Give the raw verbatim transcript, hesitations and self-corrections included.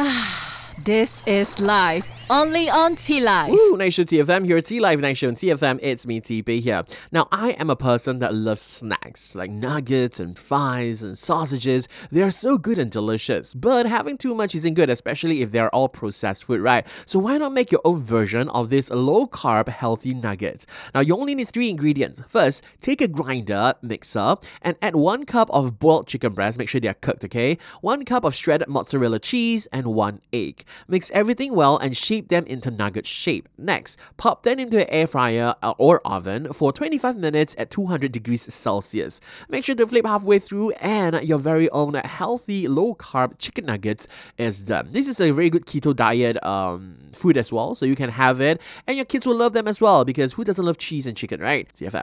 This is live, only on T Live. Woo, Night Show T F M here, T Live Night Show on T F M. It's me, T B here. Now, I am a person that loves snacks like nuggets and fries and sausages. They are so good and delicious, but having too much isn't good, especially if they are all processed food, right? So why not make your own version of this low-carb healthy nuggets? Now, you only need three ingredients. First, take a grinder mixer and add one cup of boiled chicken breast. Make sure they are cooked, okay? One cup of shredded mozzarella cheese and one egg. Mix everything well and shape them into nugget shape. Next, pop them into an air fryer or oven for twenty-five minutes at two hundred degrees Celsius. Make sure to flip halfway through and your very own healthy low-carb chicken nuggets is done. This is a very good keto diet um, food as well, so you can have it and your kids will love them as well because who doesn't love cheese and chicken, right? T F M.